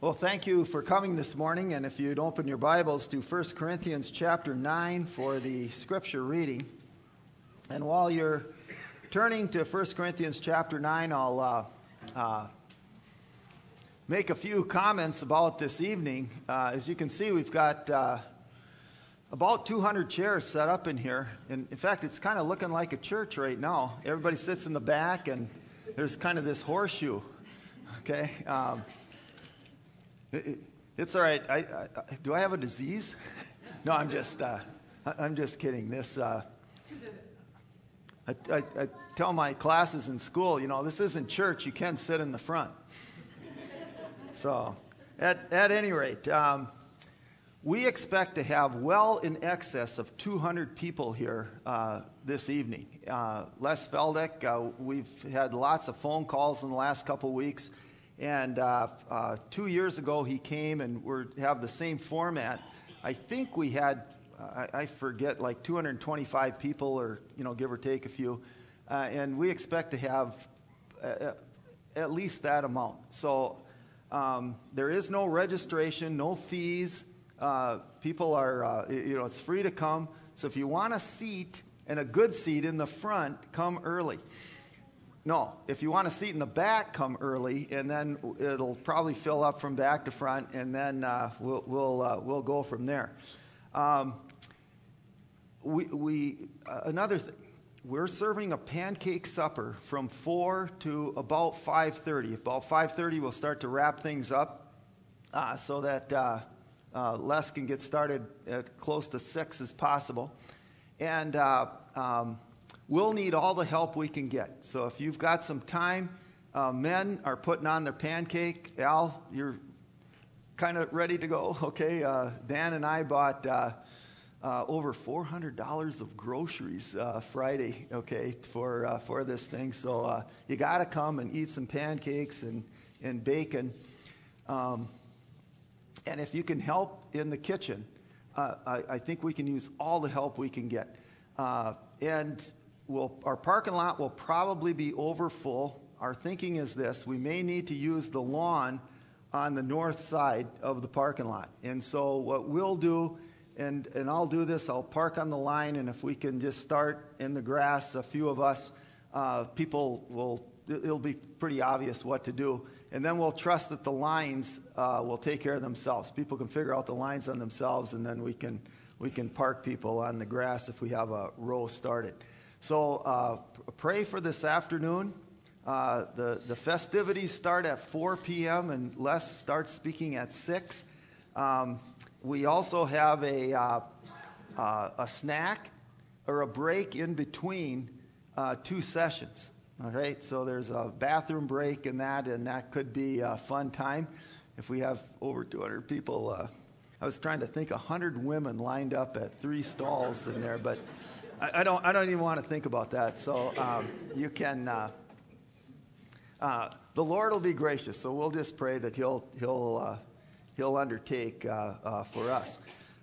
Well, thank you for coming this morning, and if you'd open your Bibles to 1 Corinthians chapter 9 for the scripture reading. And while you're turning to 1 Corinthians chapter 9, I'll make a few comments about this evening. As you can see, we've got about 200 chairs set up in here. And in fact, it's kind of looking like a church right now. Everybody sits in the back, and there's kind of this horseshoe, okay? It's all right. Do I have a disease? No, I'm just kidding. This, I tell my classes in school, this isn't church. You can sit in the front. So, at any rate, we expect to have well in excess of 200 people here this evening. Les Feldick, we've had lots of phone calls in the last couple weeks. And 2 years ago, he came and we have the same format. I think we had, I forget, like 225 people or, give or take a few. And we expect to have at least that amount. So there is no registration, no fees. People are, it's free to come. So if you want a seat and a good seat in the front, come early. No, if you want a seat in the back, come early, and then it'll probably fill up from back to front, and then we'll go from there. Another thing, we're serving a pancake supper from 4 to about 5:30. About 5:30, we'll start to wrap things up so that Les can get started at close to 6 as possible, and we'll need all the help we can get. So if you've got some time, men are putting on their pancake. Al, you're kind of ready to go, okay? Dan and I bought over $400 of groceries Friday, okay, for this thing. So you got to come and eat some pancakes and bacon. And if you can help in the kitchen, I think we can use all the help we can get. And our parking lot will probably be over full. Our thinking is this: we may need to use the lawn on the north side of the parking lot. And so what we'll do, and I'll do this, I'll park on the line, and if we can just start in the grass, a few of us, it'll be pretty obvious what to do. And then we'll trust that the lines will take care of themselves. People can figure out the lines on themselves, and then we can park people on the grass if we have a row started. So pray for this afternoon. The festivities start at 4 p.m. and Les starts speaking at 6. We also have a snack or a break in between 2 sessions. All right, so there's a bathroom break in that, and that could be a fun time. If we have over 200 people, I was trying to think 100 women lined up at 3 stalls in there, but I don't even want to think about that. So you can. The Lord will be gracious. So we'll just pray that He'll undertake for us.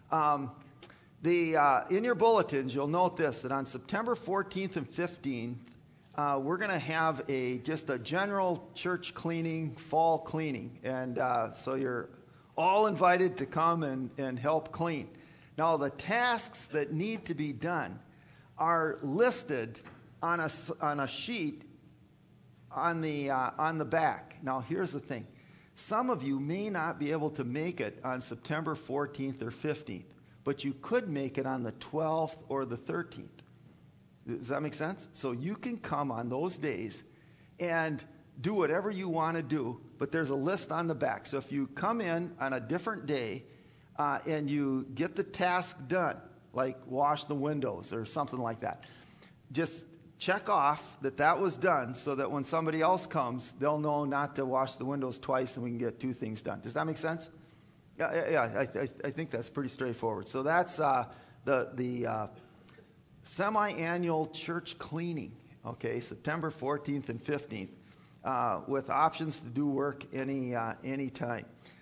In your bulletins, you'll note this: that on September 14th and 15th, we're going to have just a general church cleaning, fall cleaning, and so you're all invited to come and help clean. Now, the tasks that need to be done are listed on a sheet on the back. Now, here's the thing: some of you may not be able to make it on September 14th or 15th, but you could make it on the 12th or the 13th. Does that make sense? So you can come on those days and do whatever you want to do, but there's a list on the back. So if you come in on a different day and you get the task done, like wash the windows or something like that, just check off that was done so that when somebody else comes, they'll know not to wash the windows twice and we can get 2 things done. Does that make sense? Yeah, I think that's pretty straightforward. So that's the semi-annual church cleaning, okay, September 14th and 15th, with options to do work any time.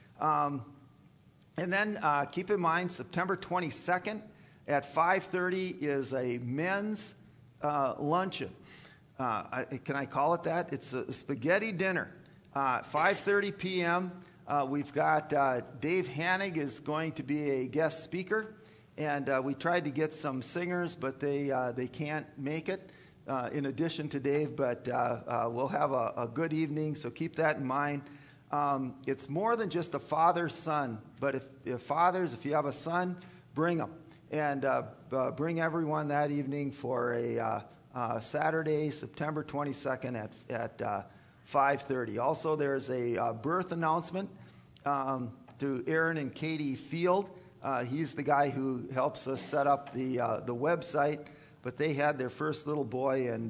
And then keep in mind, September 22nd at 5:30 is a men's luncheon. Can I call it that? It's a spaghetti dinner. 5:30 p.m. We've got Dave Hannig is going to be a guest speaker, and we tried to get some singers, but they can't make it in addition to Dave, but we'll have a good evening, so keep that in mind. It's more than just a father-son, but if you have a son, bring them. And bring everyone that evening for a Saturday, September 22nd at 5:30. Also, there's a birth announcement to Aaron and Katie Field. He's the guy who helps us set up the website, but they had their first little boy, and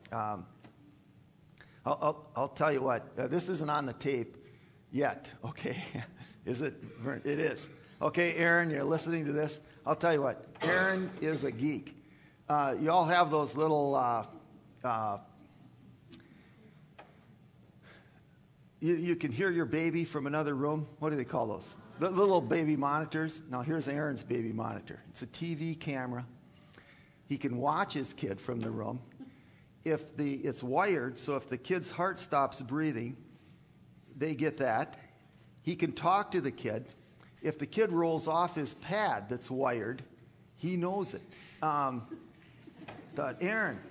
I'll tell you what, this isn't on the tape yet, okay? Is it? It is. Okay, Aaron, you're listening to this. I'll tell you what, Aaron is a geek. You all have those little, you can hear your baby from another room. What do they call those? The little baby monitors. Now, here's Aaron's baby monitor. It's a TV camera. He can watch his kid from the room. It's wired, so if the kid's heart stops breathing, they get that. He can talk to the kid. If the kid rolls off his pad that's wired, he knows it. Thought, Aaron,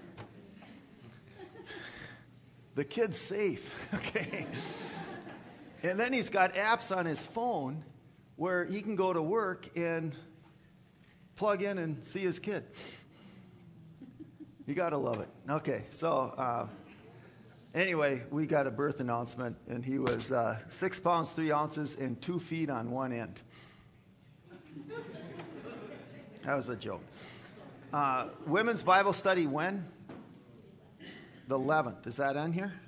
the kid's safe, okay? And then he's got apps on his phone where he can go to work and plug in and see his kid. You got to love it. Okay, so anyway, we got a birth announcement, and he was 6 pounds, 3 ounces, and 2 feet on one end. That was a joke. Women's Bible study when? The 11th. Is that on here?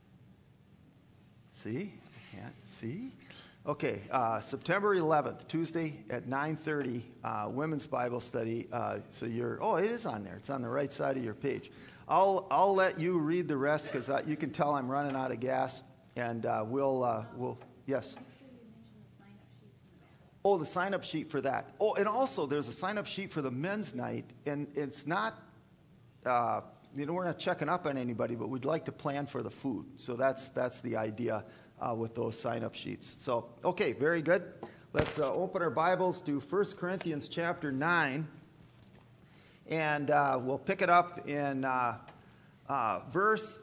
See? Can't see? Okay, September 11th, Tuesday at 9:30, women's Bible study. So it is on there. It's on the right side of your page. I'll let you read the rest because you can tell I'm running out of gas, and we'll yes. Oh, the sign-up sheet for that. Oh, and also there's a sign-up sheet for the men's night, and it's not, we're not checking up on anybody, but we'd like to plan for the food. So that's the idea with those sign-up sheets. So, okay, very good. Let's open our Bibles to 1 Corinthians chapter 9. And we'll pick it up in verse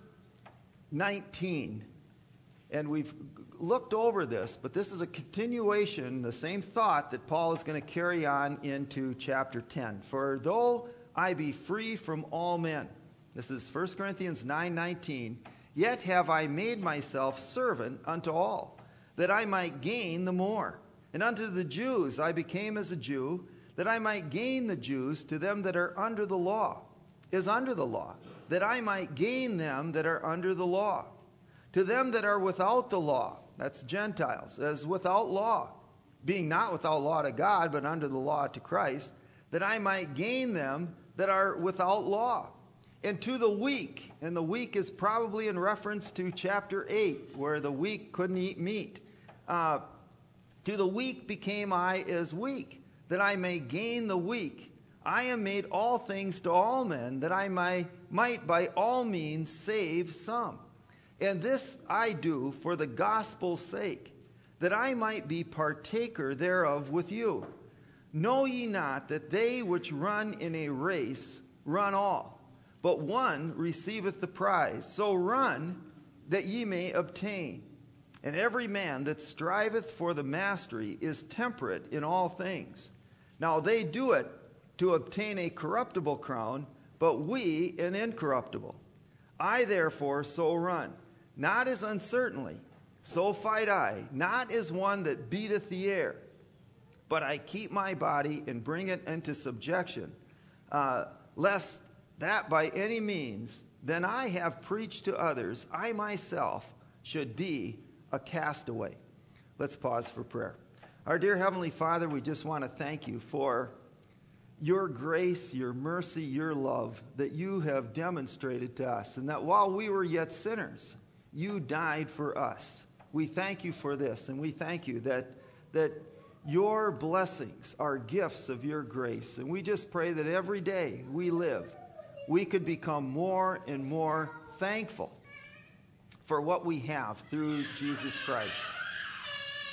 19. And we've looked over this, but this is a continuation, the same thought that Paul is going to carry on into chapter 10. For though I be free from all men, this is 1 Corinthians 9:19, yet have I made myself servant unto all, that I might gain the more. And unto the Jews I became as a Jew, that I might gain the Jews. To them that are under the law is under the law, that I might gain them that are under the law. To them that are without the law, that's Gentiles, as without law, being not without law to God, but under the law to Christ, that I might gain them that are without law. And to the weak, and the weak is probably in reference to chapter 8, where the weak couldn't eat meat. To the weak became I as weak, that I may gain the weak. I am made all things to all men, that I might by all means save some. And this I do for the gospel's sake, that I might be partaker thereof with you. Know ye not that they which run in a race run all, but one receiveth the prize? So run, that ye may obtain. And every man that striveth for the mastery is temperate in all things. Now they do it to obtain a corruptible crown, but we an incorruptible. I therefore so run, not as uncertainly, so fight I, not as one that beateth the air, but I keep my body and bring it into subjection, lest that by any means, then I have preached to others, I myself should be a castaway. Let's pause for prayer. Our dear Heavenly Father, we just want to thank you for your grace, your mercy, your love that you have demonstrated to us, and that while we were yet sinners, you died for us. We thank you for this, and we thank you that your blessings are gifts of your grace. And we just pray that every day we live, we could become more and more thankful for what we have through Jesus Christ.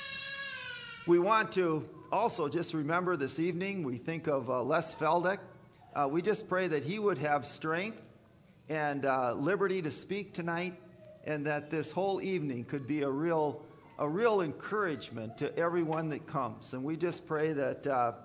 We want to also just remember this evening, we think of Les Feldick. We just pray that he would have strength and liberty to speak tonight, and that this whole evening could be a real encouragement to everyone that comes. And we just pray that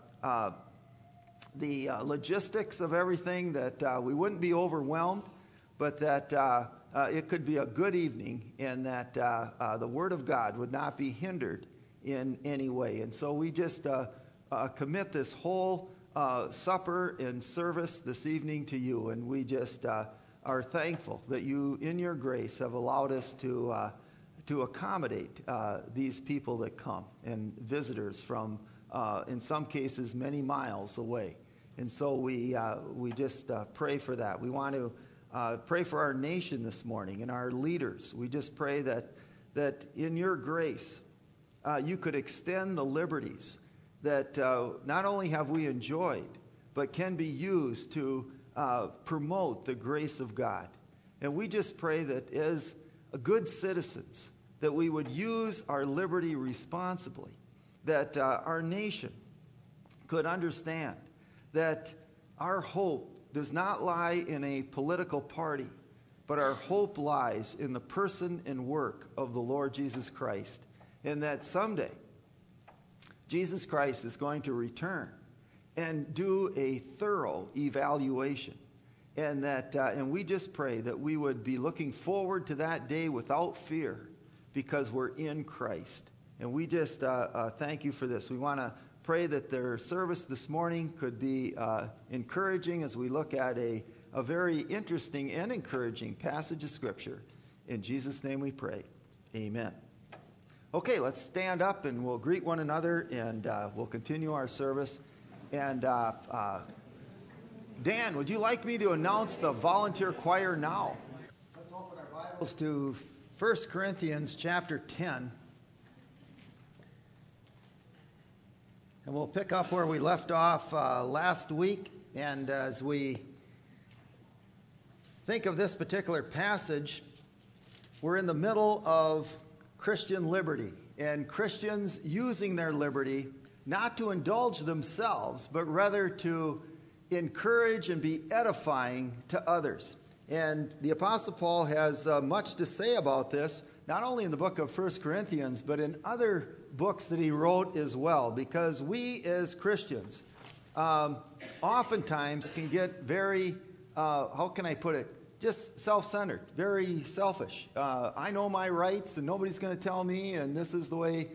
the logistics of everything, that we wouldn't be overwhelmed, but that it could be a good evening, and that the Word of God would not be hindered in any way. And so we just commit this whole supper and service this evening to you, and we just are thankful that you, in your grace, have allowed us to accommodate these people that come, and visitors from, in some cases, many miles away. And so we just pray for that. We want to pray for our nation this morning and our leaders. We just pray that in your grace, you could extend the liberties that not only have we enjoyed, but can be used to promote the grace of God. And we just pray that as good citizens, that we would use our liberty responsibly, that our nation could understand that our hope does not lie in a political party, but our hope lies in the person and work of the Lord Jesus Christ, and that someday Jesus Christ is going to return and do a thorough evaluation. And that, and we just pray that we would be looking forward to that day without fear, because we're in Christ. And we just thank you for this. We want to pray that their service this morning could be encouraging as we look at a very interesting and encouraging passage of Scripture. In Jesus' name we pray. Amen. Okay, let's stand up and we'll greet one another, and we'll continue our service. And Dan, would you like me to announce the volunteer choir now? Let's open our Bibles to 1 Corinthians chapter 10. And we'll pick up where we left off last week. And as we think of this particular passage, we're in the middle of Christian liberty, and Christians using their liberty not to indulge themselves, but rather to encourage and be edifying to others. And the Apostle Paul has much to say about this, not only in the book of 1 Corinthians, but in other books that he wrote as well, because we as Christians oftentimes can get very, how can I put it, just self-centered, very selfish. I know my rights, and nobody's going to tell me, and this is the way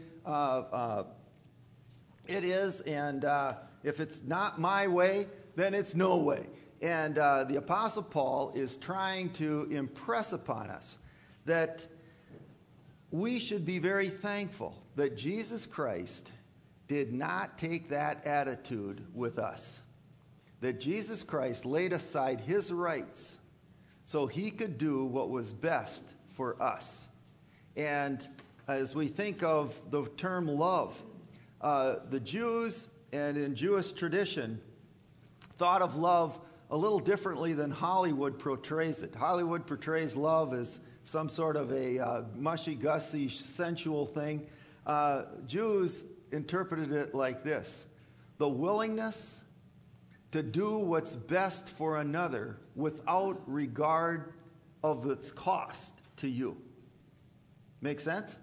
it is, and if it's not my way, then it's no way. And the Apostle Paul is trying to impress upon us that we should be very thankful that Jesus Christ did not take that attitude with us. That Jesus Christ laid aside his rights so he could do what was best for us. And as we think of the term love, the Jews and in Jewish tradition thought of love a little differently than Hollywood portrays it. Hollywood portrays love as some sort of a mushy-gushy, sensual thing. Jews interpreted it like this: the willingness to do what's best for another without regard of its cost to you. Make sense?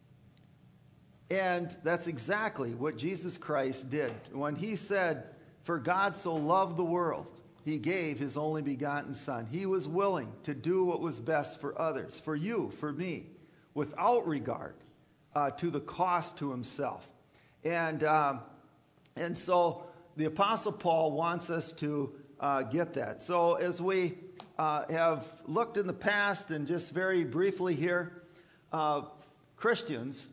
And that's exactly what Jesus Christ did. When he said, "For God so loved the world, he gave his only begotten Son." He was willing to do what was best for others, for you, for me, without regard to the cost to himself. And so the Apostle Paul wants us to get that. So as we have looked in the past, and just very briefly here, Christians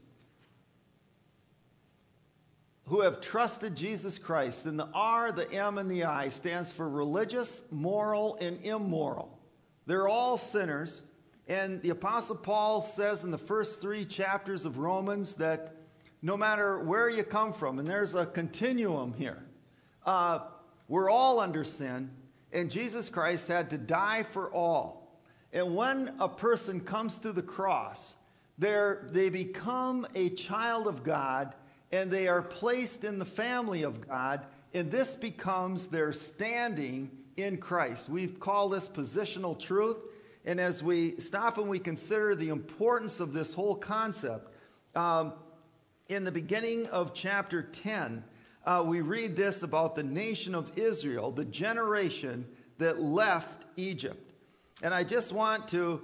who have trusted Jesus Christ, and the R, the M, and the I stands for religious, moral, and immoral. They're all sinners, and the Apostle Paul says in the first 3 chapters of Romans that no matter where you come from, and there's a continuum here, we're all under sin, and Jesus Christ had to die for all. And when a person comes to the cross, they become a child of God, and they are placed in the family of God, and this becomes their standing in Christ. We've called this positional truth, and as we stop and we consider the importance of this whole concept, in the beginning of chapter 10, we read this about the nation of Israel, the generation that left Egypt. And I just want to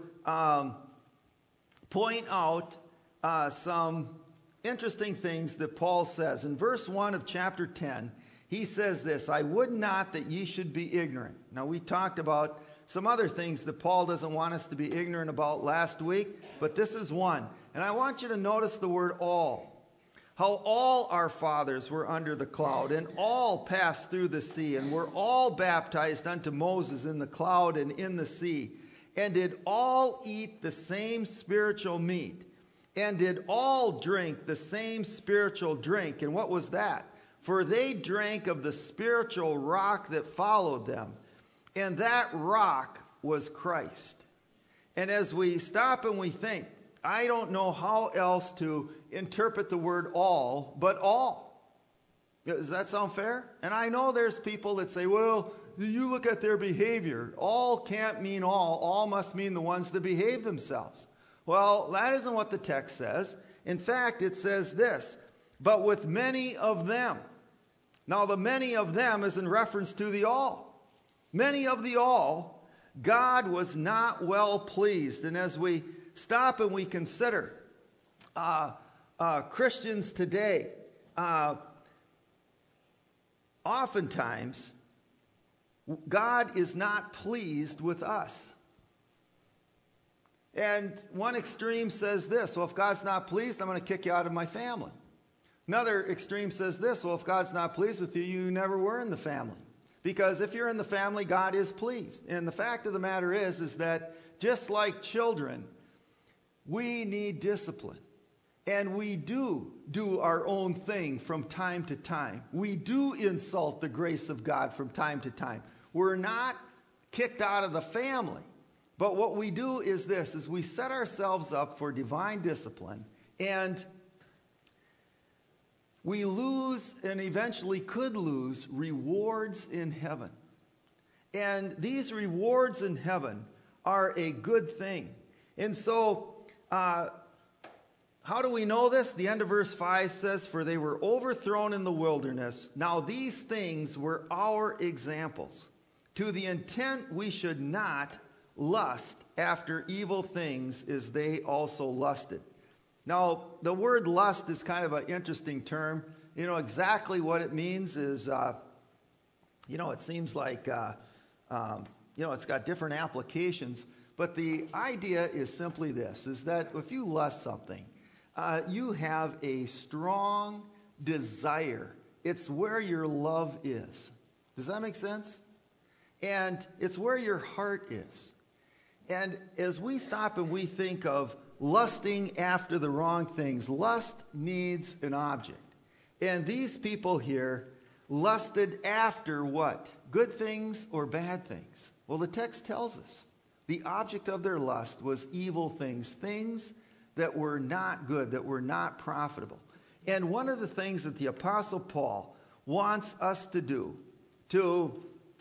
point out some interesting things that Paul says. In verse 1 of chapter 10, he says this, "I would not that ye should be ignorant." Now, we talked about some other things that Paul doesn't want us to be ignorant about last week, but this is one. And I want you to notice the word all. How all our fathers were under the cloud, and all passed through the sea, and were all baptized unto Moses in the cloud and in the sea, and did all eat the same spiritual meat, and did all drink the same spiritual drink. And what was that? For they drank of the spiritual rock that followed them, and that rock was Christ. And as we stop and we think, I don't know how else to interpret the word all, but all. Does that sound fair? And I know there's people that say, well, you look at their behavior. All can't mean all. All must mean the ones that behave themselves. Well, that isn't what the text says. In fact, it says this, but with many of them. Now, the many of them is in reference to the all. Many of the all, God was not well pleased. And as we stop and we consider Christians today, oftentimes God is not pleased with us. And one extreme says this, well, if God's not pleased, I'm going to kick you out of my family. Another extreme says this, well, if God's not pleased with you, you never were in the family. Because if you're in the family, God is pleased. And the fact of the matter is that just like children, we need discipline. And we do our own thing from time to time. We do insult the grace of God from time to time. We're not kicked out of the family. But what we do is this, is we set ourselves up for divine discipline, and we lose and eventually could lose rewards in heaven. And these rewards in heaven are a good thing. And so, how do we know this? The end of verse 5 says, for they were overthrown in the wilderness. Now these things were our examples, to the intent we should not lust after evil things as they also lusted. Now, the word lust is kind of an interesting term. You know, exactly what it means is, it seems like, it's got different applications. But the idea is simply this, is that if you lust something, you have a strong desire. It's where your love is. Does that make sense? And it's where your heart is. And as we stop and we think of lusting after the wrong things, lust needs an object. And these people here lusted after what? Good things or bad things? Well, the text tells us. The object of their lust was evil things, things that were not good, that were not profitable. And one of the things that the Apostle Paul wants us to do, to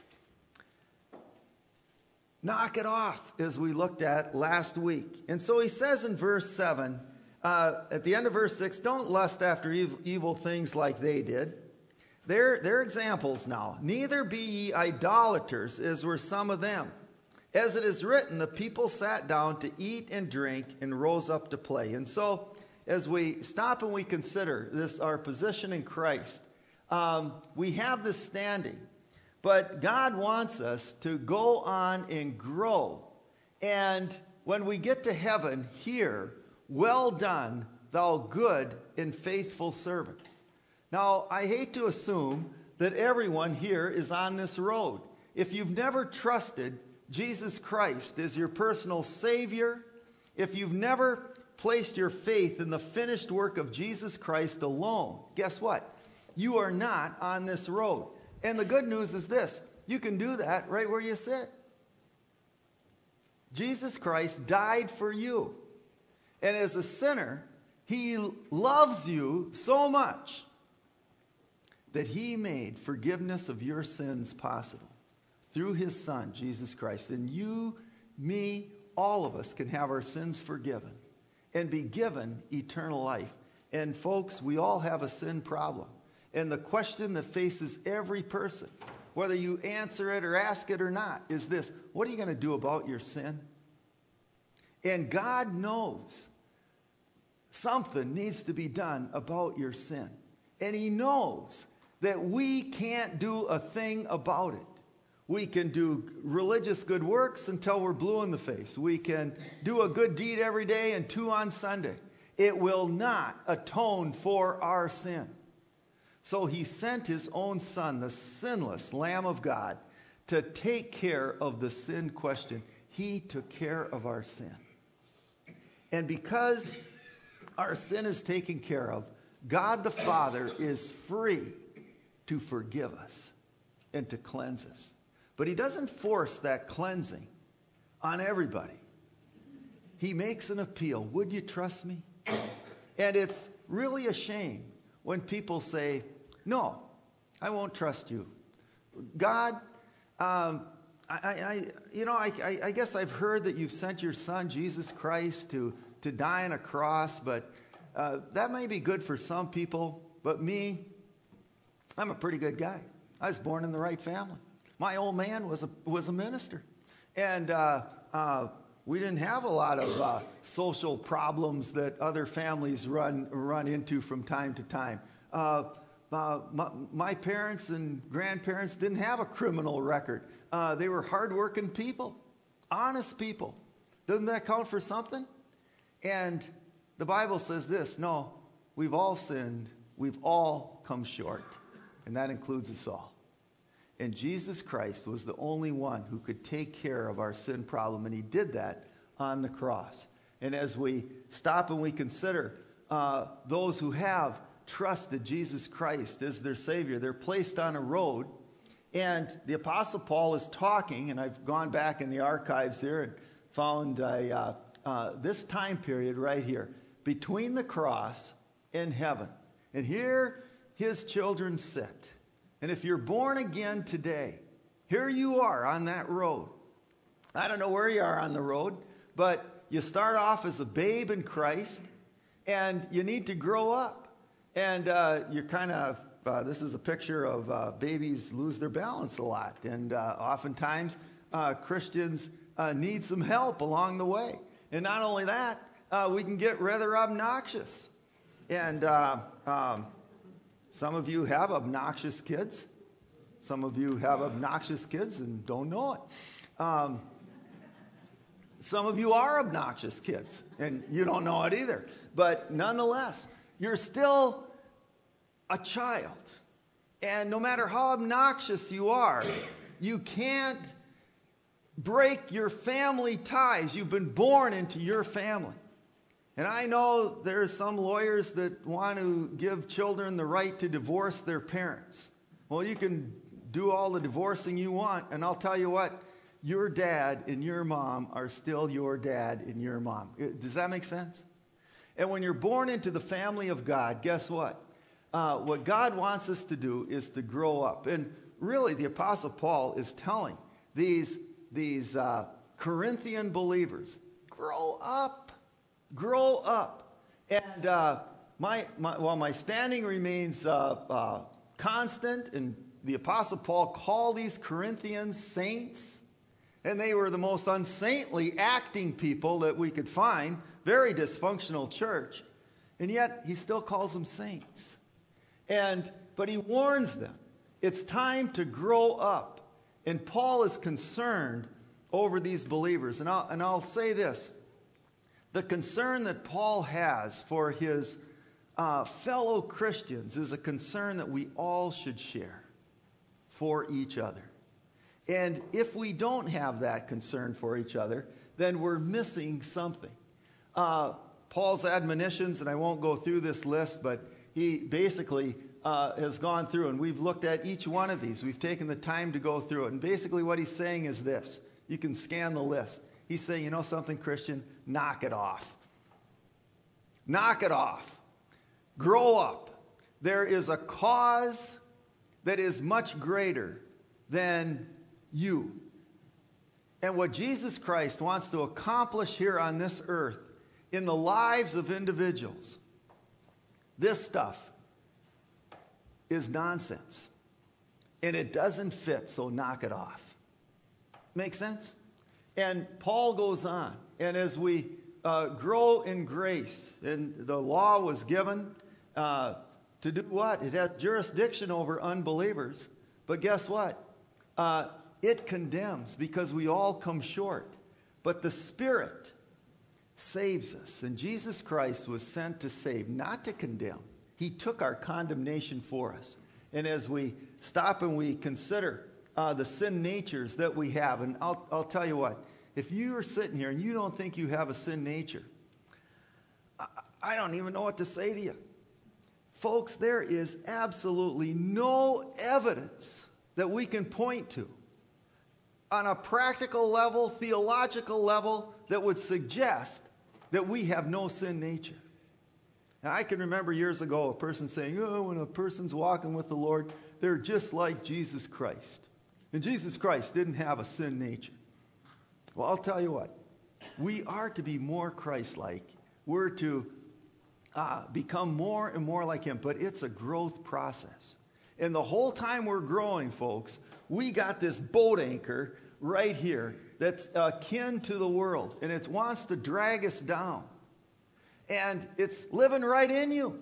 knock it off, as we looked at last week. And so he says in verse 7, at the end of verse 6, don't lust after evil things like they did. They're examples now. Neither be ye idolaters, as were some of them. As it is written, the people sat down to eat and drink and rose up to play. And so, as we stop and we consider this, our position in Christ, we have this standing. But God wants us to go on and grow. And when we get to heaven, hear, well done, thou good and faithful servant. Now, I hate to assume that everyone here is on this road. If you've never trusted Jesus Christ as your personal Savior, if you've never placed your faith in the finished work of Jesus Christ alone, guess what? You are not on this road. And the good news is this, you can do that right where you sit. Jesus Christ died for you. And as a sinner, He loves you so much that he made forgiveness of your sins possible through his Son, Jesus Christ. And you, me, all of us can have our sins forgiven and be given eternal life. And folks, we all have a sin problem. And the question that faces every person, whether you answer it or ask it or not, is this: what are you going to do about your sin? And God knows something needs to be done about your sin. And he knows that we can't do a thing about it. We can do religious good works until we're blue in the face. We can do a good deed every day and 2 on Sunday. It will not atone for our sin. So he sent his own Son, the sinless Lamb of God, to take care of the sin question. He took care of our sin. And because our sin is taken care of, God the Father is free to forgive us and to cleanse us. But he doesn't force that cleansing on everybody. He makes an appeal. Would you trust me? And it's really a shame when people say, no, I won't trust you. God, I guess I've heard that you've sent your Son, Jesus Christ, to die on a cross, but that may be good for some people, but me, I'm a pretty good guy. I was born in the right family. My old man was a minister, and we didn't have a lot of social problems that other families run into from time to time. My parents and grandparents didn't have a criminal record. They were hardworking people, honest people. Doesn't that count for something? And the Bible says this: no, we've all sinned. We've all come short. And that includes us all. And Jesus Christ was the only one who could take care of our sin problem. And he did that on the cross. And as we stop and we consider those who have trusted Jesus Christ as their Savior, they're placed on a road. And the Apostle Paul is talking, and I've gone back in the archives here and found this time period right here, between the cross and heaven. And here his children sit. And if you're born again today, here you are on that road. I don't know where you are on the road, but you start off as a babe in Christ, and you need to grow up. And you're kind of, this is a picture of babies lose their balance a lot. And oftentimes, Christians need some help along the way. And not only that, we can get rather obnoxious. And some of you have obnoxious kids. Some of you have obnoxious kids and don't know it. Some of you are obnoxious kids, and you don't know it either. But nonetheless, you're still a child. And no matter how obnoxious you are, you can't break your family ties. You've been born into your family. And I know there's some lawyers that want to give children the right to divorce their parents. Well, you can do all the divorcing you want, and I'll tell you what, your dad and your mom are still your dad and your mom. Does that make sense? And when you're born into the family of God, guess what? What God wants us to do is to grow up. And really, the Apostle Paul is telling these Corinthian believers, grow up. Grow up. And my standing remains constant, and the Apostle Paul called these Corinthians saints, and they were the most unsaintly acting people that we could find, very dysfunctional church, and yet he still calls them saints. But he warns them, it's time to grow up. And Paul is concerned over these believers. And I'll say this. The concern that Paul has for his fellow Christians is a concern that we all should share for each other. And if we don't have that concern for each other, then we're missing something. Paul's admonitions, and I won't go through this list, but he basically has gone through, and we've looked at each one of these. We've taken the time to go through it. And basically what he's saying is this. You can scan the list. He's saying, you know something, Christian? Knock it off. Knock it off. Grow up. There is a cause that is much greater than you. And what Jesus Christ wants to accomplish here on this earth in the lives of individuals, this stuff is nonsense. And it doesn't fit, so knock it off. Make sense? And Paul goes on. And as we grow in grace, and the law was given to do what? It had jurisdiction over unbelievers. But guess what? It condemns because we all come short. But the Spirit saves us. And Jesus Christ was sent to save, not to condemn. He took our condemnation for us. And as we stop and we consider the sin natures that we have, and I'll tell you what, if you are sitting here and you don't think you have a sin nature, I don't even know what to say to you. Folks, there is absolutely no evidence that we can point to on a practical level, theological level, that would suggest that we have no sin nature. And I can remember years ago a person saying, when a person's walking with the Lord, they're just like Jesus Christ. And Jesus Christ didn't have a sin nature. Well, I'll tell you what. We are to be more Christ-like. We're to become more and more like Him. But it's a growth process. And the whole time we're growing, folks, we got this boat anchor right here that's akin to the world. And it wants to drag us down. And it's living right in you.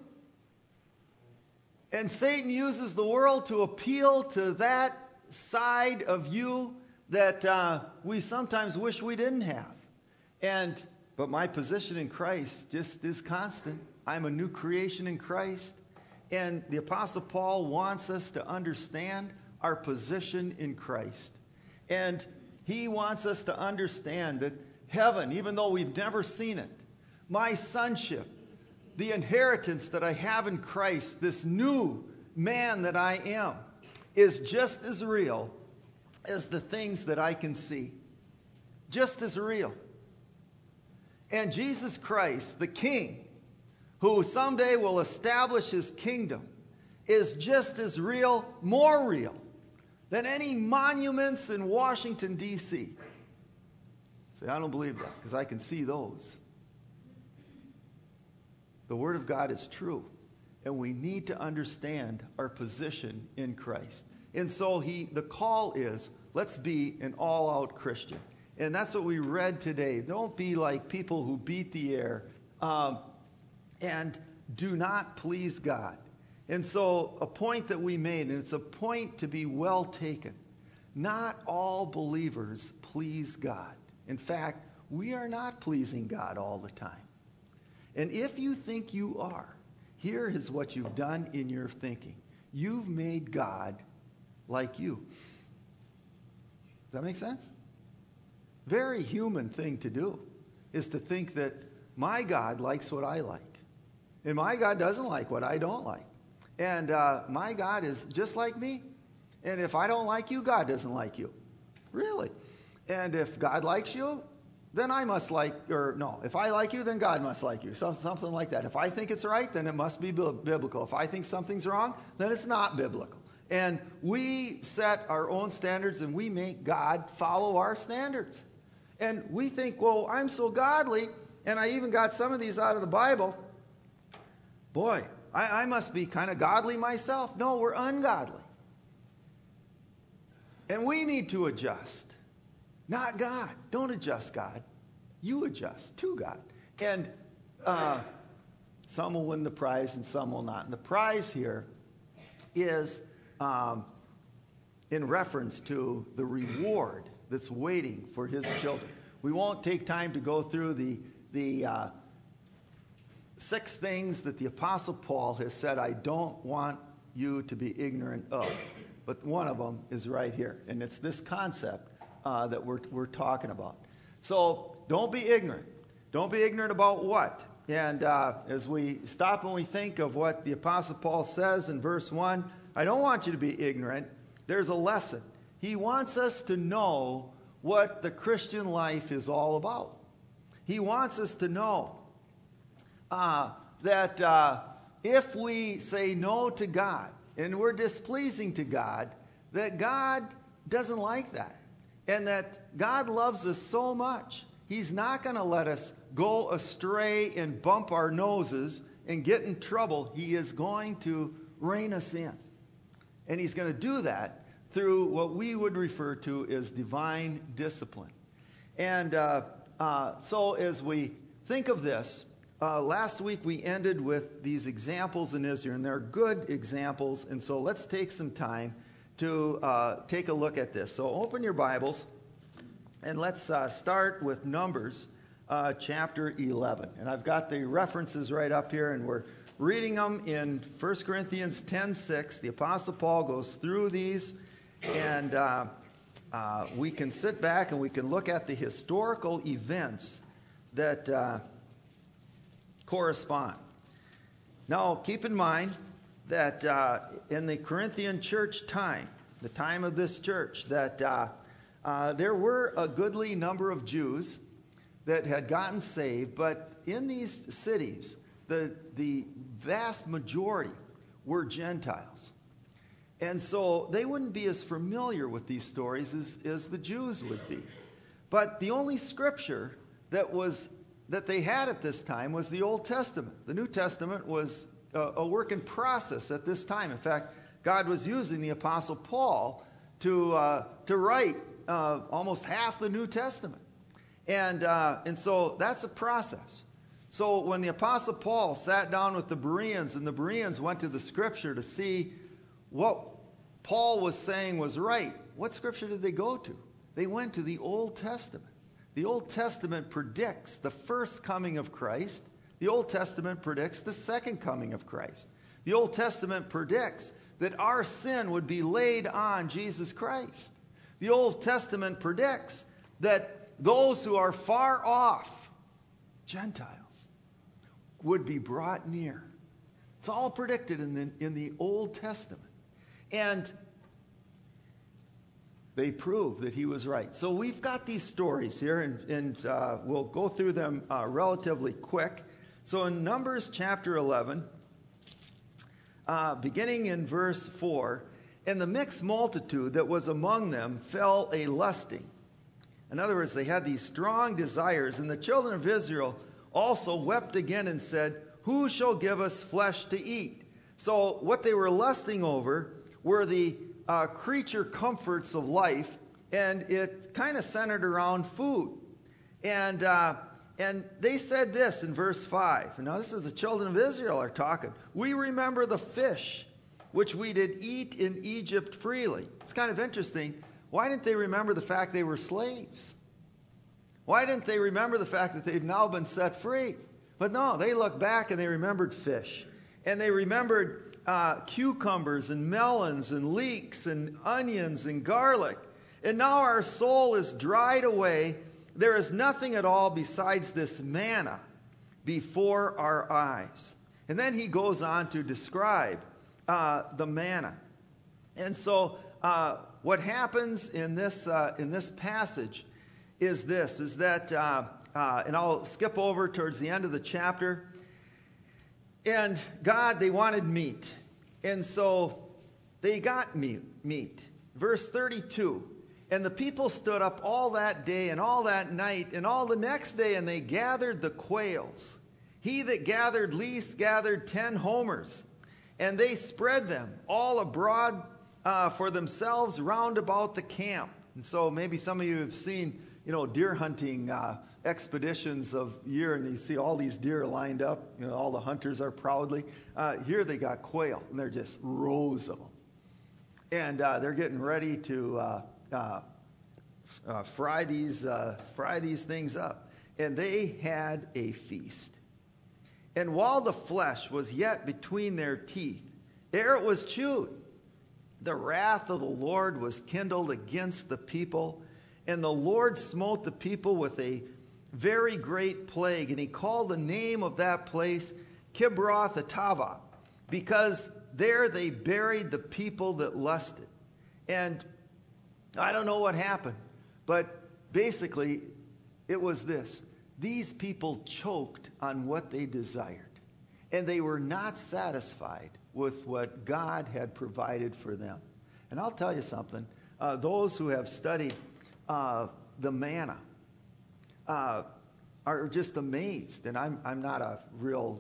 And Satan uses the world to appeal to that side of you that we sometimes wish we didn't have. But my position in Christ just is constant. I'm a new creation in Christ. And the Apostle Paul wants us to understand our position in Christ. And he wants us to understand that heaven, even though we've never seen it, my sonship, the inheritance that I have in Christ, this new man that I am, is just as real as the things that I can see. Just as real. And Jesus Christ, the King, who someday will establish His kingdom, is just as real, more real, than any monuments in Washington, D.C. Say, I don't believe that, because I can see those. The Word of God is true, and we need to understand our position in Christ. And so the call is, let's be an all-out Christian. And that's what we read today. Don't be like people who beat the air and do not please God. And so a point that we made, and it's a point to be well taken, not all believers please God. In fact, we are not pleasing God all the time. And if you think you are, here is what you've done in your thinking. You've made God like you. Does that make sense? Very human thing to do is to think that my God likes what I like. And my God doesn't like what I don't like. And my God is just like me. And if I don't like you, God doesn't like you. Really. And if God likes you, then I must like, or no, if I like you, then God must like you. Something like that. If I think it's right, then it must be biblical. If I think something's wrong, then it's not biblical. And we set our own standards and we make God follow our standards. And we think, well, I'm so godly, and I even got some of these out of the Bible. Boy, I must be kind of godly myself. No, we're ungodly. And we need to adjust. Not God. Don't adjust God. You adjust to God. And some will win the prize and some will not. And the prize here is in reference to the reward that's waiting for His children. We won't take time to go through the 6 things that the Apostle Paul has said I don't want you to be ignorant of. But one of them is right here. And it's this concept that we're talking about. So don't be ignorant. Don't be ignorant about what? And as we stop and we think of what the Apostle Paul says in verse 1, I don't want you to be ignorant. There's a lesson. He wants us to know what the Christian life is all about. He wants us to know that if we say no to God and we're displeasing to God, that God doesn't like that. And that God loves us so much, He's not going to let us go astray and bump our noses and get in trouble. He is going to rein us in. And He's going to do that through what we would refer to as divine discipline. And so as we think of this, last week we ended with these examples in Israel, and they're good examples. And so let's take some time to take a look at this. So open your Bibles, and let's start with Numbers chapter 11. And I've got the references right up here, and we're reading them in 1 Corinthians 10:6. The Apostle Paul goes through these, and we can sit back and we can look at the historical events that correspond. Now, keep in mind that in the Corinthian church time, the time of this church, that there were a goodly number of Jews that had gotten saved, but in these cities, the vast majority were Gentiles. And so they wouldn't be as familiar with these stories as the Jews would be. But the only scripture that they had at this time was the Old Testament. The New Testament was a work in process at this time. In fact, God was using the Apostle Paul to write almost half the New Testament. And so that's a process. So when the Apostle Paul sat down with the Bereans, and the Bereans went to the Scripture to see what Paul was saying was right, what Scripture did they go to? They went to the Old Testament. The Old Testament predicts the first coming of Christ. The Old Testament predicts the second coming of Christ. The Old Testament predicts that our sin would be laid on Jesus Christ. The Old Testament predicts that those who are far off, Gentiles, would be brought near. It's all predicted in the Old Testament. And they prove that he was right. So we've got these stories here, and we'll go through them relatively quick. So in Numbers chapter 11, beginning in verse 4, and the mixed multitude that was among them fell a lusting. In other words, they had these strong desires, and the children of Israel also wept again and said, who shall give us flesh to eat? So what they were lusting over were the creature comforts of life, and it kind of centered around food. And they said this in verse 5. Now this is the children of Israel are talking. We remember the fish which we did eat in Egypt freely. It's kind of interesting. Why didn't they remember the fact they were slaves? Why didn't they remember the fact that they've now been set free? But no, they looked back and they remembered fish. And they remembered cucumbers and melons and leeks and onions and garlic. And now our soul is dried away. There is nothing at all besides this manna before our eyes. And then he goes on to describe the manna. And so what happens in this passage is that, and I'll skip over towards the end of the chapter. And God, they wanted meat. And so they got meat. Verse 32. And the people stood up all that day and all that night and all the next day, and they gathered the quails. He that gathered least gathered 10 homers. And they spread them all abroad for themselves round about the camp. And so maybe some of you have seen, deer hunting expeditions of year, and you see all these deer lined up. All the hunters are proudly. Here they got quail, and they're just rows of them. And they're getting ready to fry these things up. And they had a feast. And while the flesh was yet between their teeth, ere it was chewed, the wrath of the Lord was kindled against the people, and the Lord smote the people with a very great plague. And he called the name of that place Kibroth-Hattaavah, because there they buried the people that lusted. And I don't know what happened, but basically it was this. these people choked on what they desired, and they were not satisfied with what God had provided for them. And I'll tell you something. Those who have studied the manna are just amazed. And I'm not a real,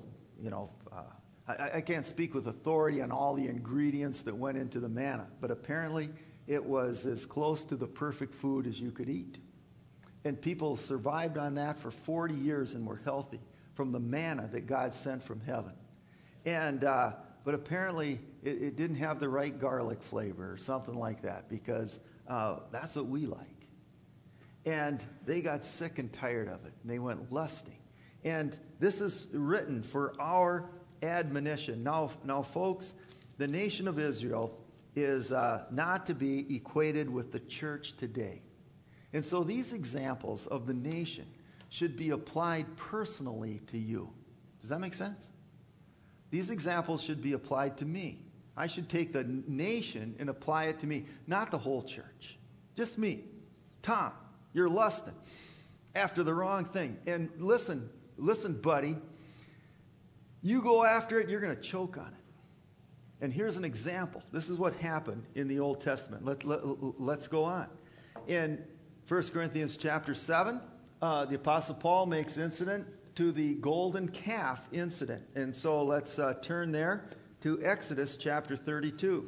I can't speak with authority on all the ingredients that went into the manna. But apparently it was as close to the perfect food as you could eat. And people survived on that for 40 years and were healthy from the manna that God sent from heaven. And but apparently it didn't have the right garlic flavor or something like that, because that's what we like. And they got sick and tired of it, and they went lusting. And this is written for our admonition. Now, folks, the nation of Israel is not to be equated with the church today. And so these examples of the nation should be applied personally to you. Does that make sense? These examples should be applied to me. I should take the nation and apply it to me, not the whole church. Just me. Tom, you're lusting after the wrong thing. And listen, buddy, you go after it, you're going to choke on it. And here's an example. This is what happened in the Old Testament. Let's go on. In 1 Corinthians chapter 7, the Apostle Paul makes incident to the golden calf incident. And so let's turn there to Exodus chapter 32.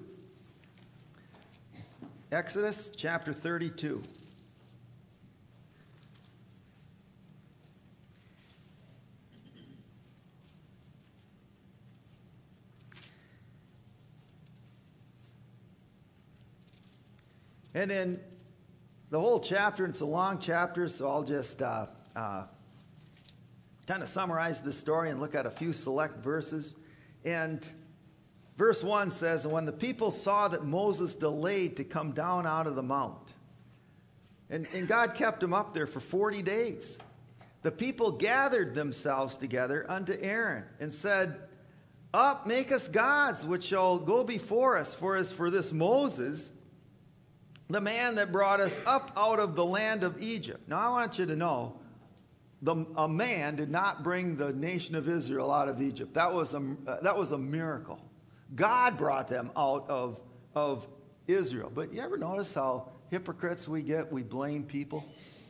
Exodus chapter 32. And in the whole chapter, it's a long chapter, so I'll just kind of summarize this story and look at a few select verses. And verse 1 says, "And when the people saw that Moses delayed to come down out of the mount," and God kept him up there for 40 days, "the people gathered themselves together unto Aaron and said, Up, make us gods, which shall go before us. For as for this Moses, the man that brought us up out of the land of Egypt." Now I want you to know, a man did not bring the nation of Israel out of Egypt. That was a miracle. God brought them out of Israel. But you ever notice how hypocrites we get? We blame people.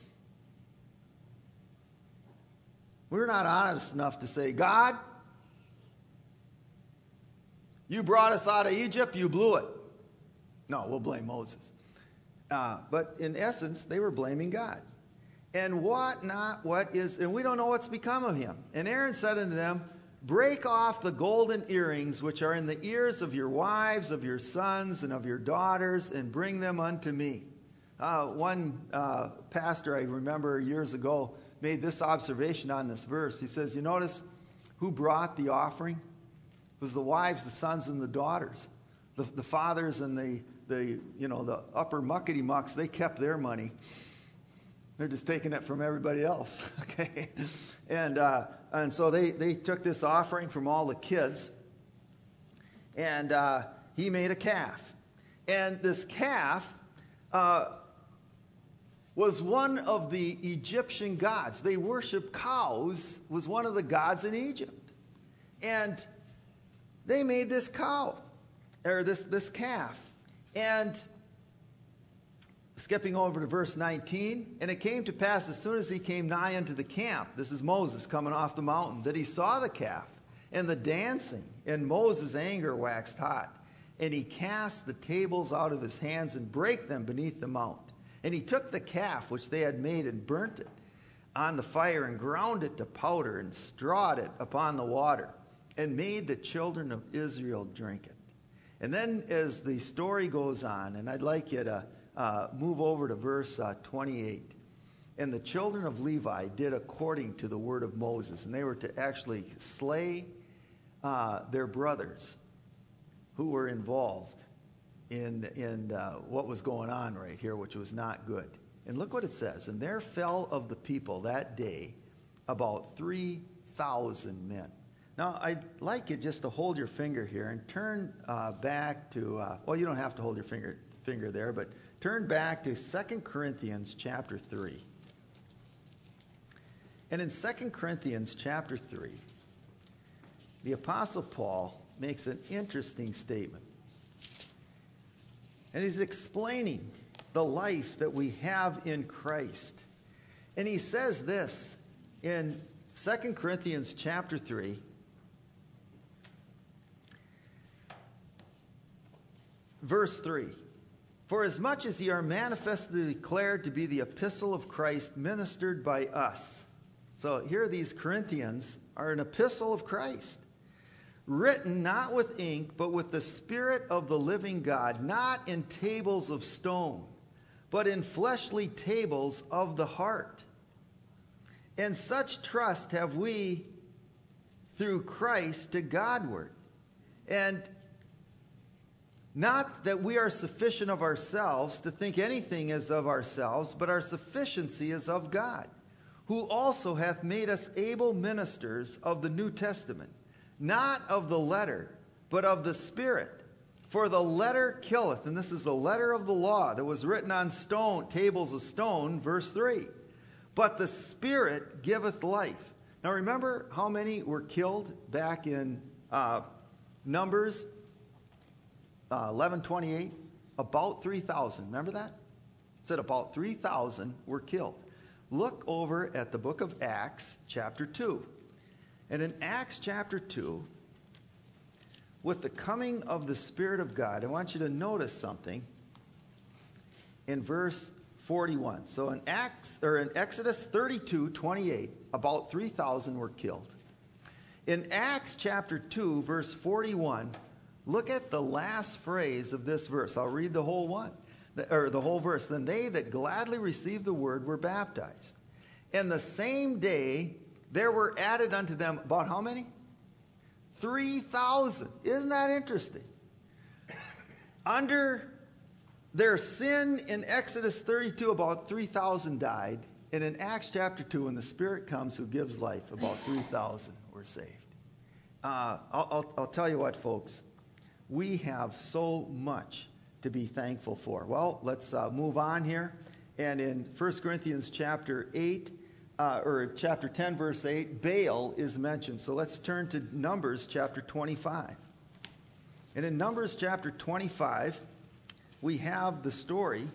We're not honest enough to say, God, you brought us out of Egypt, you blew it. No, we'll blame Moses. But in essence, they were blaming God. And and we don't know what's become of him. And Aaron said unto them, "Break off the golden earrings which are in the ears of your wives, of your sons, and of your daughters, and bring them unto me." One pastor I remember years ago made this observation on this verse. He says, you notice who brought the offering? It was the wives, the sons, and the daughters. The fathers and the upper muckety mucks, they kept their money. They're just taking it from everybody else, okay? And so they took this offering from all the kids, and he made a calf. And this calf was one of the Egyptian gods. They worshiped cows, was one of the gods in Egypt. And they made this cow, or this calf. And skipping over to verse 19, "And it came to pass as soon as he came nigh unto the camp," this is Moses coming off the mountain, "that he saw the calf and the dancing, and Moses' anger waxed hot. And he cast the tables out of his hands and brake them beneath the mount. And he took the calf which they had made and burnt it on the fire and ground it to powder and strawed it upon the water and made the children of Israel drink it." And then as the story goes on, and I'd like you to move over to verse 28. "And the children of Levi did according to the word of Moses." And they were to actually slay their brothers who were involved in what was going on right here, which was not good. And look what it says. "And there fell of the people that day about 3,000 men." Now, I'd like you just to hold your finger here and turn back to, you don't have to hold your finger there, but turn back to 2 Corinthians chapter 3. And in 2 Corinthians chapter 3, the Apostle Paul makes an interesting statement. And he's explaining the life that we have in Christ. And he says this in 2 Corinthians chapter 3, verse 3. For as much as ye are manifestly declared to be the epistle of Christ ministered by us. So here these Corinthians are an epistle of Christ, written not with ink, but with the Spirit of the living God, not in tables of stone, but in fleshly tables of the heart. And such trust have we through Christ to Godward. And not that we are sufficient of ourselves to think anything is of ourselves, but our sufficiency is of God, who also hath made us able ministers of the New Testament, not of the letter, but of the Spirit. For the letter killeth, and this is the letter of the law that was written on stone, tables of stone, verse 3. But the Spirit giveth life. Now remember how many were killed back in Numbers 11:28? About 3,000. Remember that? It said about 3,000 were killed. Look over at the book of Acts chapter 2. And in Acts chapter 2, with the coming of the Spirit of God, I want you to notice something in verse 41. So in Exodus 32:28, about 3,000 were killed. In Acts chapter 2, verse 41, look at the last phrase of this verse. I'll read the whole one, or the whole verse. Then they that gladly received the word were baptized. And the same day there were added unto them about how many? 3,000. Isn't that interesting? Under their sin in Exodus 32, about 3,000 died. And in Acts chapter 2, when the Spirit comes who gives life, about 3,000 were saved. I'll tell you what, folks. We have so much to be thankful for. Well, let's move on here. And in 1 Corinthians chapter 8, or chapter 10, verse 8, Baal is mentioned. So let's turn to Numbers chapter 25. And in Numbers chapter 25, we have the story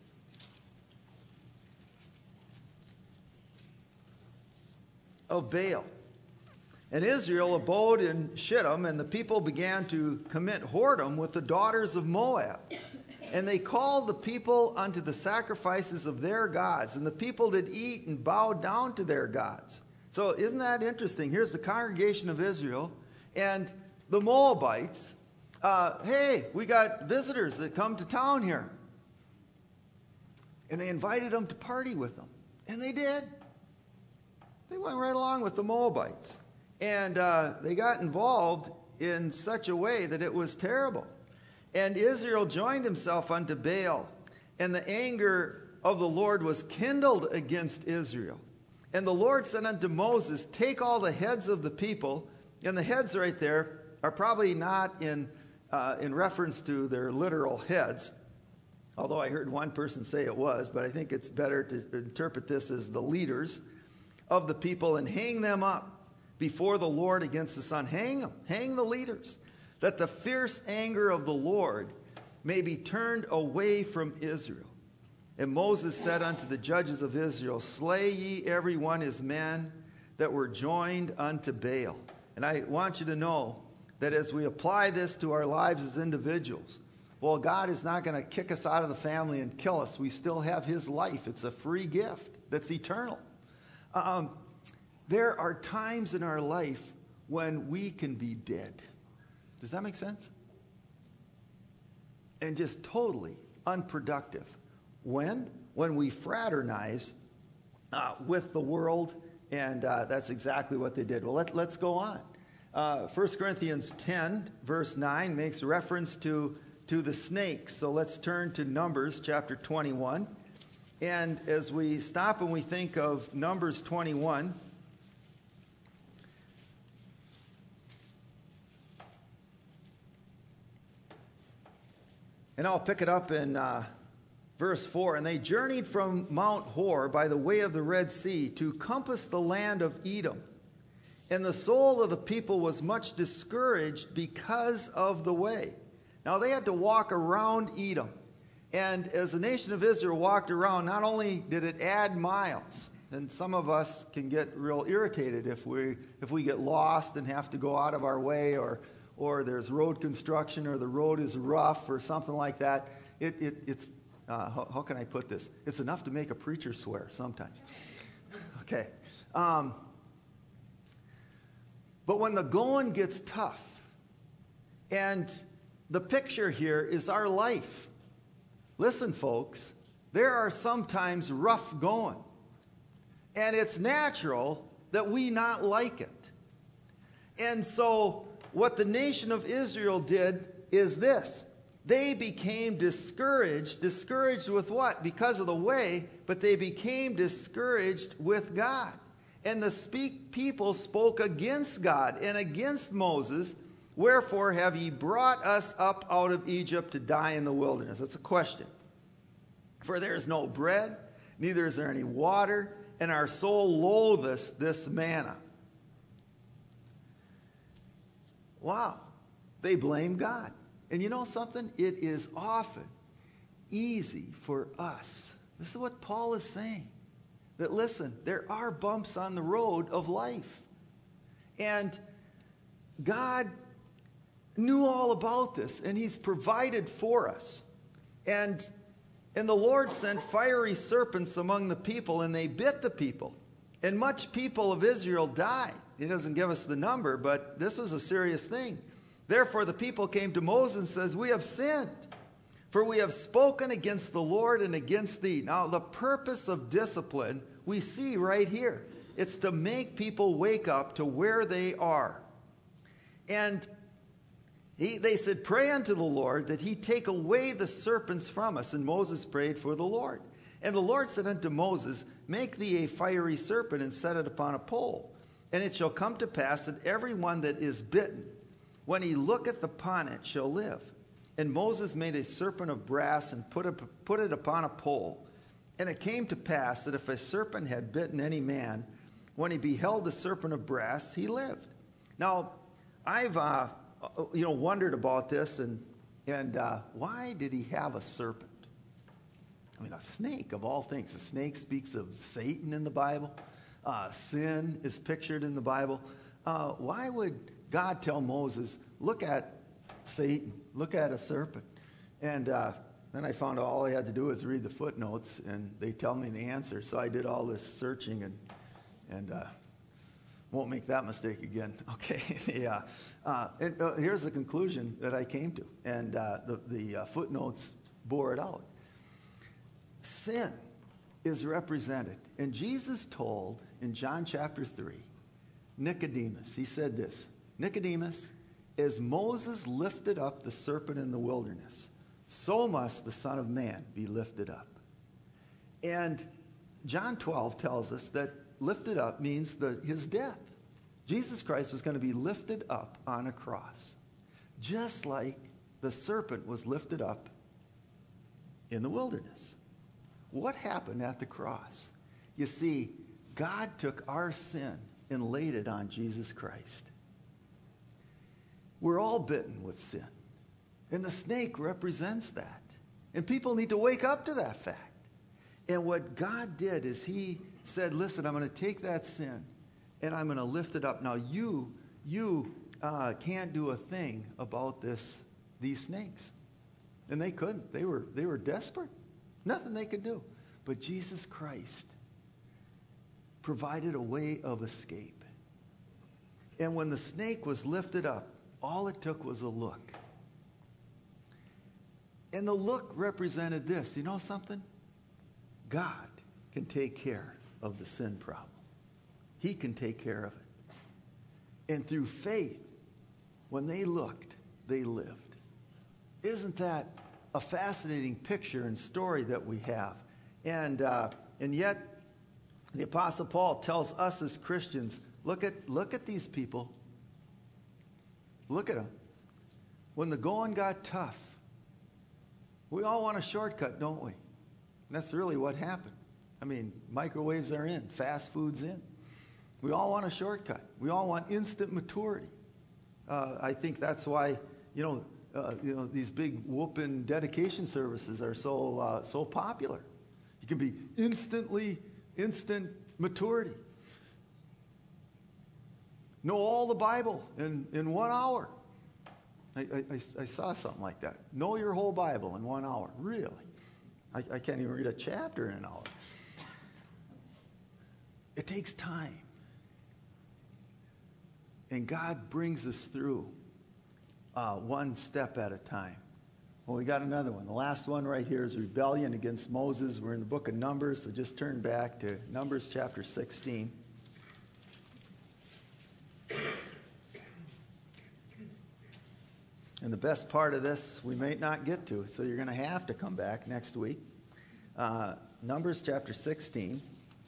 of Baal. And Israel abode in Shittim, and the people began to commit whoredom with the daughters of Moab. And they called the people unto the sacrifices of their gods. And the people did eat and bow down to their gods. So isn't that interesting? Here's the congregation of Israel and the Moabites. Hey, we got visitors that come to town here. And they invited them to party with them. And they did. They went right along with the Moabites. And they got involved in such a way that it was terrible. And Israel joined himself unto Baal, and the anger of the Lord was kindled against Israel. And the Lord said unto Moses, take all the heads of the people, and the heads right there are probably not in reference to their literal heads, although I heard one person say it was, but I think it's better to interpret this as the leaders of the people, and hang them up before the Lord against the sun. Hang them, hang the leaders, that the fierce anger of the Lord may be turned away from Israel. And Moses said unto the judges of Israel, slay ye every one his men that were joined unto Baal. And I want you to know that as we apply this to our lives as individuals, well, God is not going to kick us out of the family and kill us. We still have his life. It's a free gift that's eternal. There are times in our life when we can be dead. Does that make sense? And just totally unproductive. When? When we fraternize with the world, and that's exactly what they did. Well, let's go on. 1 Corinthians 10, verse 9, makes reference to the snakes. So let's turn to Numbers chapter 21. And as we stop and we think of Numbers 21, and I'll pick it up in Verse 4, and they journeyed from Mount Hor by the way of the Red Sea to compass the land of Edom. And the soul of the people was much discouraged because of the way. Now they had to walk around Edom. And as the nation of Israel walked around, not only did it add miles, and some of us can get real irritated if we get lost and have to go out of our way, or there's road construction, or the road is rough, or something like that. It's how can I put this? It's enough to make a preacher swear sometimes. Okay. But when the going gets tough, and the picture here is our life. Listen, folks, there are sometimes rough going. And it's natural that we not like it. And so what the nation of Israel did is this. They became discouraged. Discouraged with what? Because of the way, but they became discouraged with God. And the people spoke against God and against Moses. Wherefore have ye brought us up out of Egypt to die in the wilderness? That's a question. For there is no bread, neither is there any water, and our soul loatheth this manna. Wow. They blame God. And you know something? It is often easy for us. This is what Paul is saying. That listen, there are bumps on the road of life. And God knew all about this, and he's provided for us. And the Lord sent fiery serpents among the people, and they bit the people. And much people of Israel died. He doesn't give us the number, but this was a serious thing. Therefore the people came to Moses and says, we have sinned, for we have spoken against the Lord and against thee. Now the purpose of discipline we see right here. It's to make people wake up to where they are. And they said, pray unto the Lord that he take away the serpents from us. And Moses prayed for the Lord. And the Lord said unto Moses, make thee a fiery serpent and set it upon a pole. And it shall come to pass that every one that is bitten, when he looketh upon it, shall live. And Moses made a serpent of brass and put it upon a pole. And it came to pass that if a serpent had bitten any man, when he beheld the serpent of brass, he lived. Now, I've wondered about this, and why did he have a serpent? I mean, a snake of all things. A snake speaks of Satan in the Bible. Sin is pictured in the Bible. Why would God tell Moses, look at Satan, look at a serpent? And then I found out all I had to do was read the footnotes, and they tell me the answer. So I did all this searching and won't make that mistake again. Okay, yeah. Here's the conclusion that I came to, and the footnotes bore it out. Sin is represented, and Jesus told in John chapter 3, Nicodemus, he said this, Nicodemus, as Moses lifted up the serpent in the wilderness, so must the Son of Man be lifted up. And John 12 tells us that lifted up means his death. Jesus Christ was going to be lifted up on a cross, just like the serpent was lifted up in the wilderness. What happened at the cross? You see, God took our sin and laid it on Jesus Christ. We're all bitten with sin. And the snake represents that. And people need to wake up to that fact. And what God did is he said, listen, I'm going to take that sin and I'm going to lift it up. Now you can't do a thing about these snakes. And they couldn't. They were desperate. Nothing they could do. But Jesus Christ provided a way of escape. And when the snake was lifted up, all it took was a look. And the look represented this. You know something? God can take care of the sin problem. He can take care of it. And through faith, when they looked, they lived. Isn't that a fascinating picture and story that we have? And yet, the Apostle Paul tells us as Christians, look at these people. Look at them. When the going got tough, we all want a shortcut, don't we? And that's really what happened. I mean, microwaves are in, fast food's in. We all want a shortcut. We all want instant maturity. I think that's why, these big whooping dedication services are so popular. You can be instant maturity. Know all the Bible in 1 hour. I saw something like that. Know your whole Bible in 1 hour. Really? I can't even read a chapter in an hour. It takes time. And God brings us through one step at a time. Well, we got another one. The last one right here is rebellion against Moses. We're in the book of Numbers, so just turn back to Numbers chapter 16. And the best part of this we may not get to, so you're going to have to come back next week. Numbers chapter 16,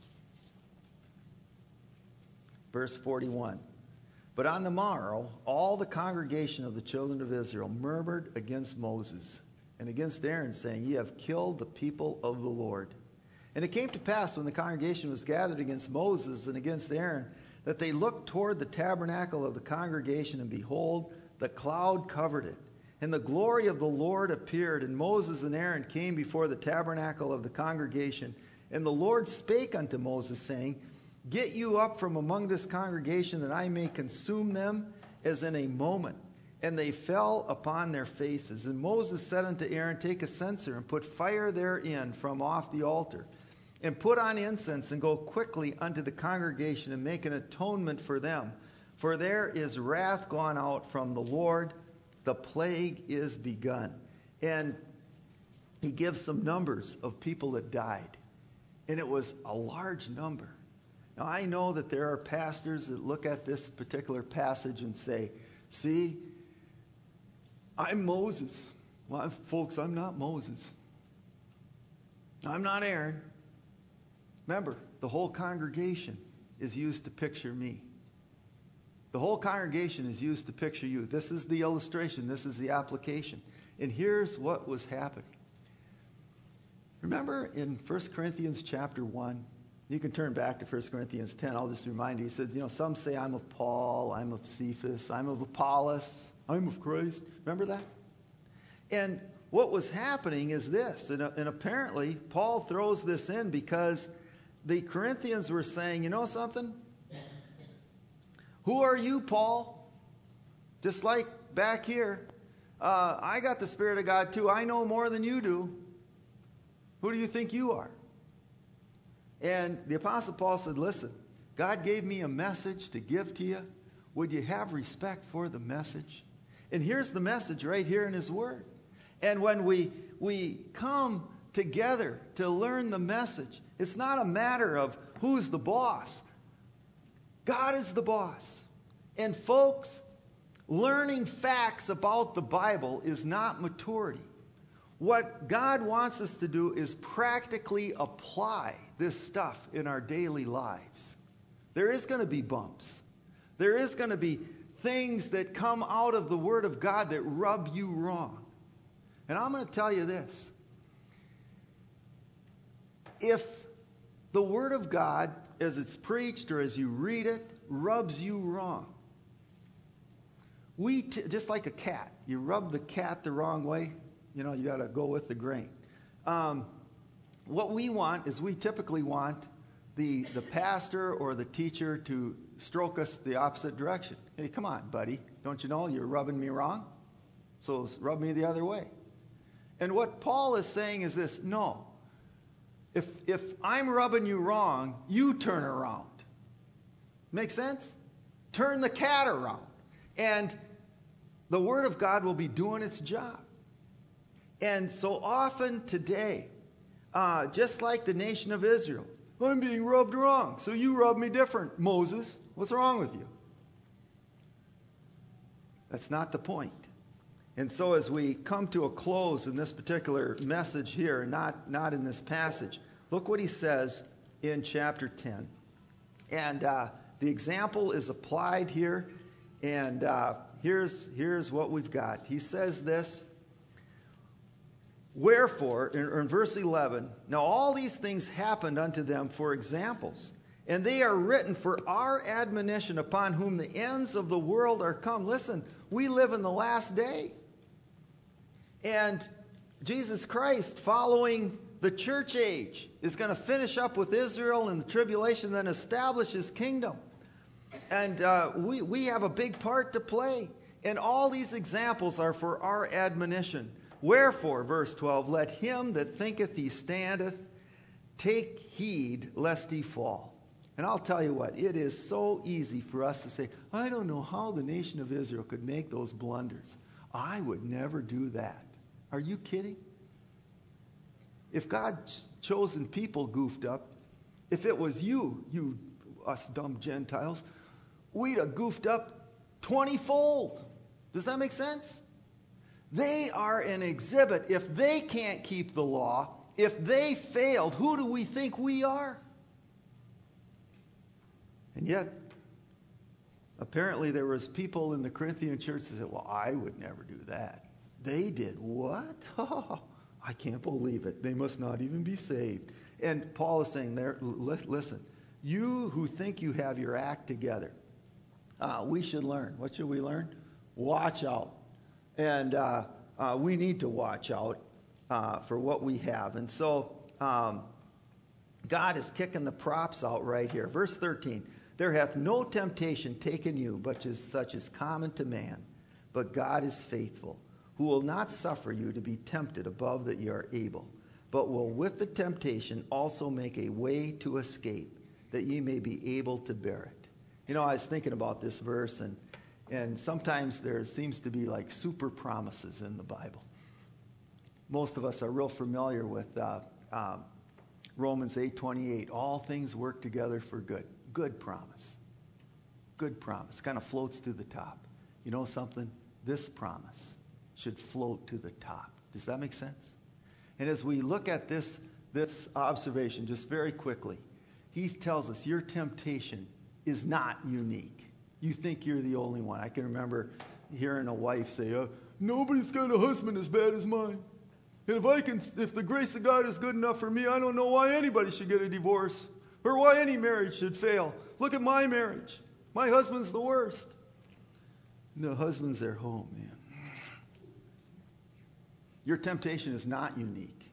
verse 41. But on the morrow, all the congregation of the children of Israel murmured against Moses and against Aaron, saying, Ye have killed the people of the Lord. And it came to pass, when the congregation was gathered against Moses and against Aaron, that they looked toward the tabernacle of the congregation, and behold, the cloud covered it. And the glory of the Lord appeared, and Moses and Aaron came before the tabernacle of the congregation. And the Lord spake unto Moses, saying, Get you up from among this congregation, that I may consume them as in a moment. And they fell upon their faces. And Moses said unto Aaron, Take a censer, and put fire therein from off the altar, and put on incense, and go quickly unto the congregation, and make an atonement for them. For there is wrath gone out from the Lord, the plague is begun. And he gives some numbers of people that died. And it was a large number. Now, I know that there are pastors that look at this particular passage and say, See, I'm Moses. Well, folks, I'm not Moses. I'm not Aaron. Remember, the whole congregation is used to picture me. The whole congregation is used to picture you. This is the illustration. This is the application. And here's what was happening. Remember in 1 Corinthians chapter 1, you can turn back to 1 Corinthians 10. I'll just remind you. He said, some say I'm of Paul, I'm of Cephas, I'm of Apollos, I'm of Christ. Remember that? And what was happening is this, and apparently Paul throws this in because the Corinthians were saying, you know something? Who are you, Paul? Just like back here, I got the Spirit of God too. I know more than you do. Who do you think you are? And the Apostle Paul said, listen, God gave me a message to give to you. Would you have respect for the message? And here's the message right here in his word. And when we come together to learn the message, it's not a matter of who's the boss. God is the boss. And folks, learning facts about the Bible is not maturity. What God wants us to do is practically apply this stuff in our daily lives. There is going to be bumps. There is going to be things that come out of the Word of God that rub you wrong. And I'm going to tell you this. If the Word of God, as it's preached or as you read it, rubs you wrong, just like a cat, you rub the cat the wrong way, you got to go with the grain. What we want is we typically want the pastor or the teacher to stroke us the opposite direction. Hey, come on, buddy. Don't you know you're rubbing me wrong? So rub me the other way. And what Paul is saying is this: no. If I'm rubbing you wrong, you turn around. Make sense? Turn the cat around. And the Word of God will be doing its job. And so often today, just like the nation of Israel, I'm being rubbed wrong, so you rub me different, Moses. What's wrong with you? That's not the point. And so as we come to a close in this particular message here, not in this passage, look what he says in chapter 10. And the example is applied here, and here's what we've got. He says this: Wherefore, in verse 11, now all these things happened unto them for examples, and they are written for our admonition, upon whom the ends of the world are come. Listen, we live in the last day. And Jesus Christ, following the church age, is going to finish up with Israel in the tribulation, then establish his kingdom. And we have a big part to play. And all these examples are for our admonition. Wherefore, verse 12, let him that thinketh he standeth take heed lest he fall. And I'll tell you what, it is so easy for us to say, I don't know how the nation of Israel could make those blunders. I would never do that. Are you kidding? If God's chosen people goofed up, if it was you us dumb Gentiles, we'd have goofed up 20-fold. Does that make sense? They are an exhibit. If they can't keep the law, if they failed, who do we think we are? And yet, apparently there was people in the Corinthian church that said, well, I would never do that. They did what? Oh, I can't believe it. They must not even be saved. And Paul is saying there, listen, you who think you have your act together, we should learn. What should we learn? Watch out. And we need to watch out for what we have. And so God is kicking the props out right here. Verse 13, there hath no temptation taken you, but such as common to man. But God is faithful, who will not suffer you to be tempted above that ye are able, but will with the temptation also make a way to escape, that ye may be able to bear it. You know, I was thinking about this verse, and sometimes there seems to be like super promises in the Bible. Most of us are real familiar with Romans 8:28. All things work together for good. Good promise. Good promise. Kind of floats to the top. You know something? This promise should float to the top. Does that make sense? And as we look at this observation just very quickly, he tells us your temptation is not unique. You think you're the only one. I can remember hearing a wife say, nobody's got a husband as bad as mine. And if the grace of God is good enough for me, I don't know why anybody should get a divorce or why any marriage should fail. Look at my marriage. My husband's the worst. No, husbands, they're home, man. Your temptation is not unique.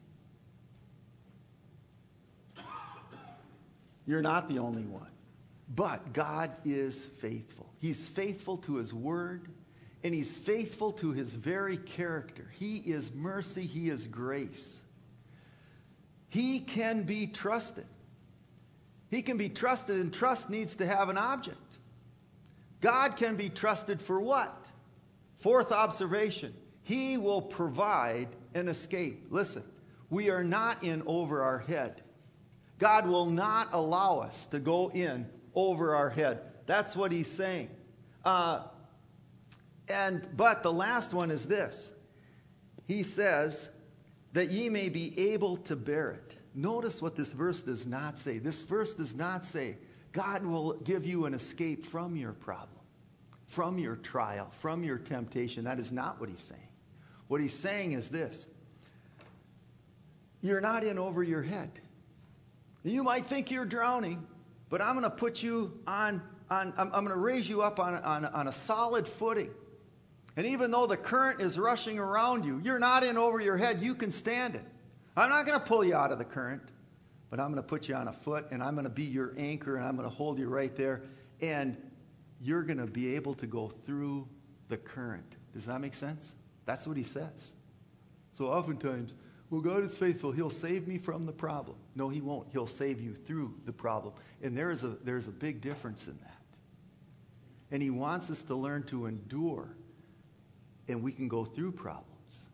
You're not the only one. But God is faithful. He's faithful to his word, and he's faithful to his very character. He is mercy. He is grace. He can be trusted. He can be trusted, and trust needs to have an object. God can be trusted for what? Fourth observation. He will provide an escape. Listen, we are not in over our head. God will not allow us to go in over our head. That's what he's saying. But the last one is this. He says that ye may be able to bear it. Notice what this verse does not say. This verse does not say God will give you an escape from your problem, from your trial, from your temptation. That is not what he's saying. What he's saying is this. You're not in over your head. You might think you're drowning, but I'm going to put you I'm going to raise you up on a solid footing. And even though the current is rushing around you, you're not in over your head. You can stand it. I'm not going to pull you out of the current, but I'm going to put you on a foot, and I'm going to be your anchor, and I'm going to hold you right there, and you're going to be able to go through the current. Does that make sense? That's what he says. So oftentimes, well, God is faithful. He'll save me from the problem. No, he won't. He'll save you through the problem. And there's a big difference in that. And he wants us to learn to endure, and we can go through problems.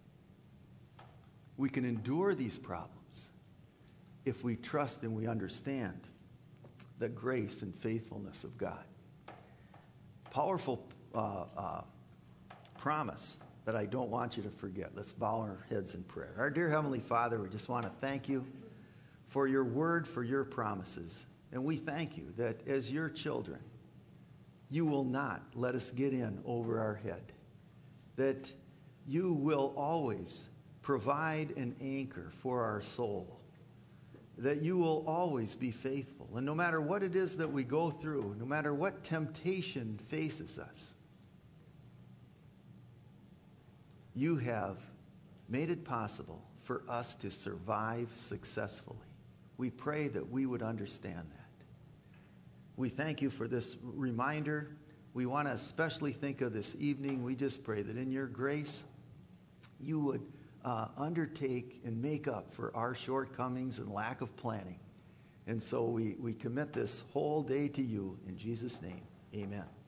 We can endure these problems if we trust and we understand the grace and faithfulness of God. Powerful promise that I don't want you to forget. Let's bow our heads in prayer. Our dear Heavenly Father, we just want to thank you for your word, for your promises. And we thank you that as your children, you will not let us get in over our head. That you will always provide an anchor for our soul, that you will always be faithful. And no matter what it is that we go through, no matter what temptation faces us, you have made it possible for us to survive successfully. We pray that we would understand that. We thank you for this reminder. We want to especially think of this evening. We just pray that in your grace, you would undertake and make up for our shortcomings and lack of planning. And so we commit this whole day to you. In Jesus' name, amen.